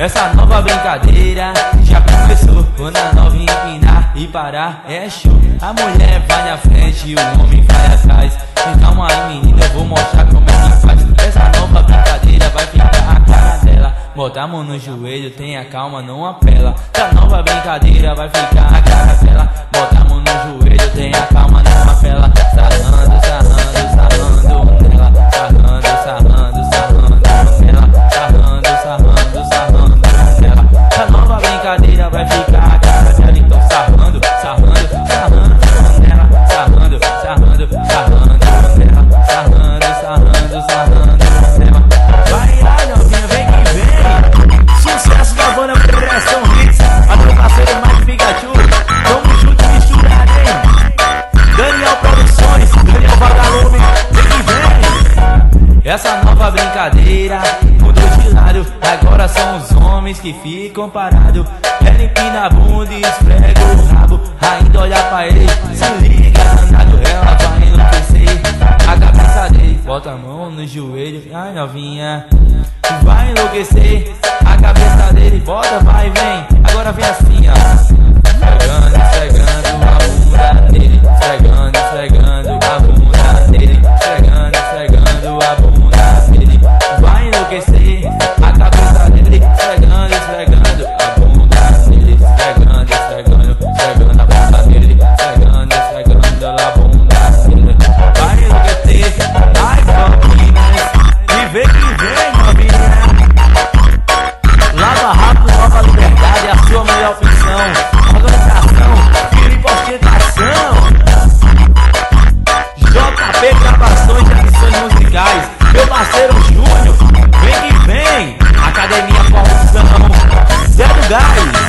Essa nova brincadeira já começou. Quando a novinha empinar e parar é show. A mulher vai na frente e o homem vai atrás. Calma aí menina, eu vou mostrar como é que faz. Essa nova brincadeira vai ficar a cara dela. Bota a mão no joelho, tenha calma, não apela. Essa nova brincadeira vai ficar a cara dela. Bota a mão no joelho, tenha calma, não apela. Sarrando, sarrando, sarrando nela. Sarrando, sarrando, sarrando nela. Sarrando, sarrando, sarrando nela. Essa nova brincadeira vai ficar a cara dela. Então sarrando, sarrando, sarrando nela. Sarrando, sarrando, sarrando nela. Sarrando, sarrando, sarrando nela. Vai lá, novinha, vem que vem. Sucesso da banda Pressão Hits. A meu parceiro Mike Pikachu. Tamo junto e misturado, hein? Daniel Produções, Daniel Vagalume, vem que vem. Essa nova brincadeira mudou de lado. Agora são os homens que ficam parados. Ela empina a bunda e esfrega o rabo. Ainda olha pra ele, se liga danado. Ela vai enlouquecer a cabeça dele. Bota a mão no joelho, ai novinha, vai enlouquecer a cabeça dele. Bota, vai, vem, agora vem assim, ó. Esfregando, esfregando a bunda dele. Esfregando, esfregando a bunda dele. Esfregando, esfregando a bunda dele. Vai enlouquecer a cabeça dele. Esfregando, esfregando a bunda dele. Esfregando, esfregando, esfregando a bunda dele. Esfregando, esfregando a bunda dele. Vai enlouquecer, ai novinhas, e vem que vem, novinha. Lava Rápido, Nova Liberdade, a sua melhor opção. Organização, filho e ostentação. JP Gravações e Edições Musicais. Meu parceiro Júnior, vem que vem. Academia Corrupção, Zé do Gás.